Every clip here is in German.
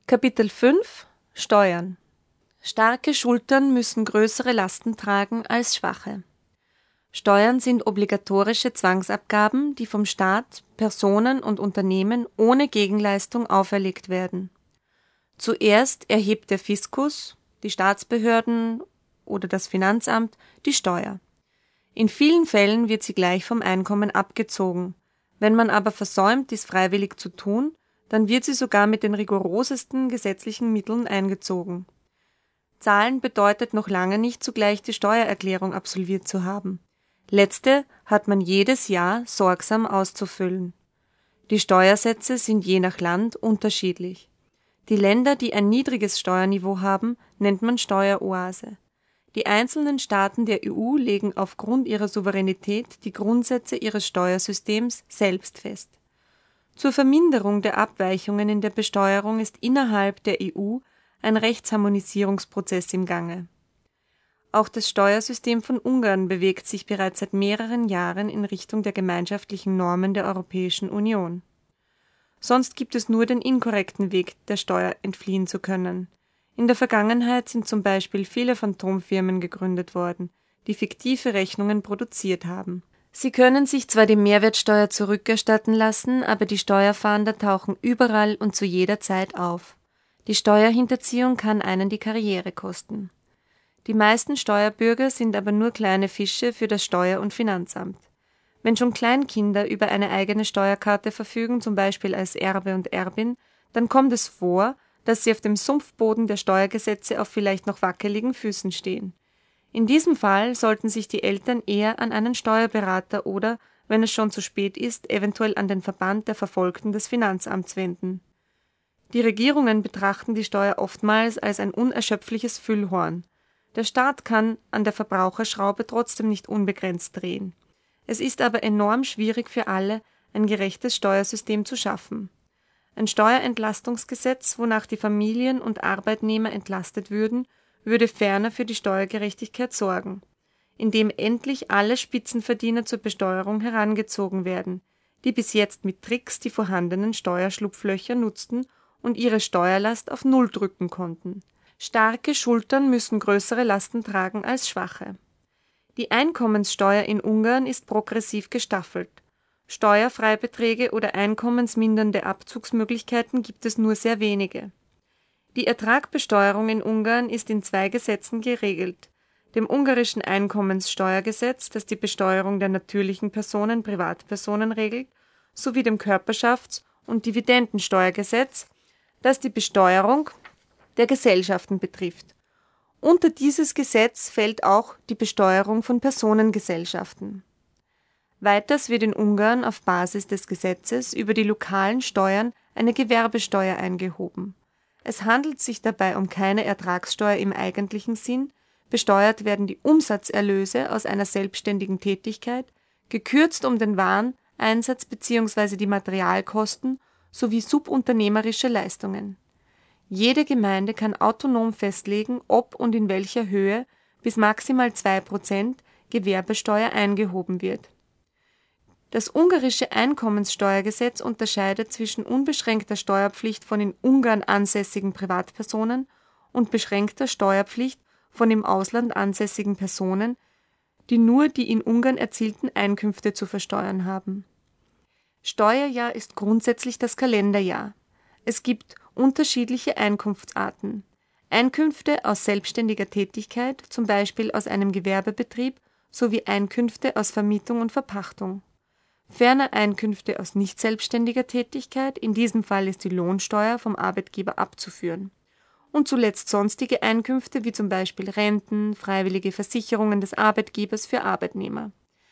Kapitel 5 Steuern. Starke Schultern müssen größere Lasten tragen als schwache. Steuern sind obligatorische Zwangsabgaben, die vom Staat, Personen und Unternehmen ohne Gegenleistung auferlegt werden. Zuerst erhebt der Fiskus, die Staatsbehörden oder das Finanzamt die Steuer. In vielen Fällen wird sie gleich vom Einkommen abgezogen. Wenn man aber versäumt, dies freiwillig zu tun, dann wird sie sogar mit den rigorosesten gesetzlichen Mitteln eingezogen. Zahlen bedeutet noch lange nicht zugleich die Steuererklärung absolviert zu haben. Letzte hat man jedes Jahr sorgsam auszufüllen. Die Steuersätze sind je nach Land unterschiedlich. Die Länder, die ein niedriges Steuerniveau haben, nennt man Steueroase. Die einzelnen Staaten der EU legen aufgrund ihrer Souveränität die Grundsätze ihres Steuersystems selbst fest. Zur Verminderung der Abweichungen in der Besteuerung ist innerhalb der EU ein Rechtsharmonisierungsprozess im Gange. Auch das Steuersystem von Ungarn bewegt sich bereits seit mehreren Jahren in Richtung der gemeinschaftlichen Normen der Europäischen Union. Sonst gibt es nur den inkorrekten Weg, der Steuer entfliehen zu können. In der Vergangenheit sind zum Beispiel viele Phantomfirmen gegründet worden, die fiktive Rechnungen produziert haben. Sie können sich zwar die Mehrwertsteuer zurückerstatten lassen, aber die Steuerfahnder tauchen überall und zu jeder Zeit auf. Die Steuerhinterziehung kann einen die Karriere kosten. Die meisten Steuerbürger sind aber nur kleine Fische für das Steuer- und Finanzamt. Wenn schon Kleinkinder über eine eigene Steuerkarte verfügen, zum Beispiel als Erbe und Erbin, dann kommt es vor, dass sie auf dem Sumpfboden der Steuergesetze auf vielleicht noch wackeligen Füßen stehen. In diesem Fall sollten sich die Eltern eher an einen Steuerberater oder, wenn es schon zu spät ist, eventuell an den Verband der Verfolgten des Finanzamts wenden. Die Regierungen betrachten die Steuer oftmals als ein unerschöpfliches Füllhorn. Der Staat kann an der Verbraucherschraube trotzdem nicht unbegrenzt drehen. Es ist aber enorm schwierig für alle, ein gerechtes Steuersystem zu schaffen. Ein Steuerentlastungsgesetz, wonach die Familien und Arbeitnehmer entlastet würden, würde ferner für die Steuergerechtigkeit sorgen, indem endlich alle Spitzenverdiener zur Besteuerung herangezogen werden, die bis jetzt mit Tricks die vorhandenen Steuerschlupflöcher nutzten und ihre Steuerlast auf Null drücken konnten. Starke Schultern müssen größere Lasten tragen als schwache. Die Einkommenssteuer in Ungarn ist progressiv gestaffelt. Steuerfreibeträge oder einkommensmindernde Abzugsmöglichkeiten gibt es nur sehr wenige. Die Ertragbesteuerung in Ungarn ist in 2 Gesetzen geregelt: dem ungarischen Einkommenssteuergesetz, das die Besteuerung der natürlichen Personen, Privatpersonen regelt, sowie dem Körperschafts- und Dividendensteuergesetz, das die Besteuerung der Gesellschaften betrifft. Unter dieses Gesetz fällt auch die Besteuerung von Personengesellschaften. Weiters wird in Ungarn auf Basis des Gesetzes über die lokalen Steuern eine Gewerbesteuer eingehoben. Es handelt sich dabei um keine Ertragssteuer im eigentlichen Sinn, besteuert werden die Umsatzerlöse aus einer selbstständigen Tätigkeit, gekürzt um den Wareneinsatz bzw. die Materialkosten sowie subunternehmerische Leistungen. Jede Gemeinde kann autonom festlegen, ob und in welcher Höhe bis maximal 2% Gewerbesteuer eingehoben wird. Das ungarische Einkommenssteuergesetz unterscheidet zwischen unbeschränkter Steuerpflicht von in Ungarn ansässigen Privatpersonen und beschränkter Steuerpflicht von im Ausland ansässigen Personen, die nur die in Ungarn erzielten Einkünfte zu versteuern haben. Steuerjahr ist grundsätzlich das Kalenderjahr. Es gibt unterschiedliche Einkunftsarten: Einkünfte aus selbstständiger Tätigkeit, zum Beispiel aus einem Gewerbebetrieb, sowie Einkünfte aus Vermietung und Verpachtung. Ferner Einkünfte aus nicht selbstständiger Tätigkeit, in diesem Fall ist die Lohnsteuer vom Arbeitgeber abzuführen. Und zuletzt sonstige Einkünfte wie zum Beispiel Renten, freiwillige Versicherungen des Arbeitgebers für Arbeitnehmer.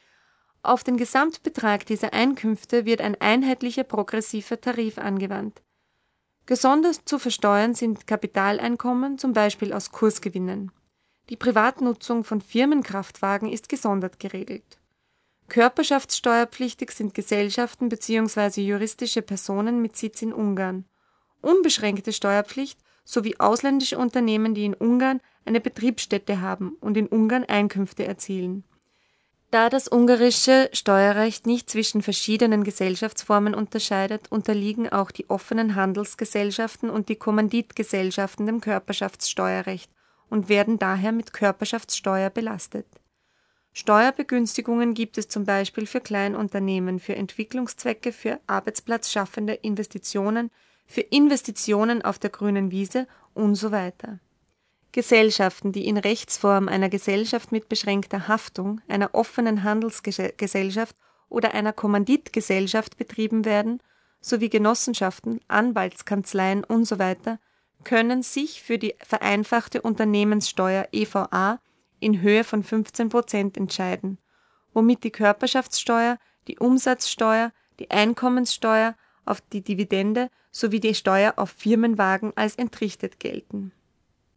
Auf den Gesamtbetrag dieser Einkünfte wird ein einheitlicher progressiver Tarif angewandt. Gesondert zu versteuern sind Kapitaleinkommen, zum Beispiel aus Kursgewinnen. Die Privatnutzung von Firmenkraftwagen ist gesondert geregelt. Körperschaftssteuerpflichtig sind Gesellschaften bzw. juristische Personen mit Sitz in Ungarn. Unbeschränkte Steuerpflicht sowie ausländische Unternehmen, die in Ungarn eine Betriebsstätte haben und in Ungarn Einkünfte erzielen. Da das ungarische Steuerrecht nicht zwischen verschiedenen Gesellschaftsformen unterscheidet, unterliegen auch die offenen Handelsgesellschaften und die Kommanditgesellschaften dem Körperschaftssteuerrecht und werden daher mit Körperschaftssteuer belastet. Steuerbegünstigungen gibt es zum Beispiel für Kleinunternehmen, für Entwicklungszwecke, für arbeitsplatzschaffende Investitionen, für Investitionen auf der grünen Wiese und so weiter. Gesellschaften, die in Rechtsform einer Gesellschaft mit beschränkter Haftung, einer offenen Handelsgesellschaft oder einer Kommanditgesellschaft betrieben werden, sowie Genossenschaften, Anwaltskanzleien usw., können sich für die vereinfachte Unternehmenssteuer EVA in Höhe von 15% entscheiden, womit die Körperschaftssteuer, die Umsatzsteuer, die Einkommenssteuer auf die Dividende sowie die Steuer auf Firmenwagen als entrichtet gelten.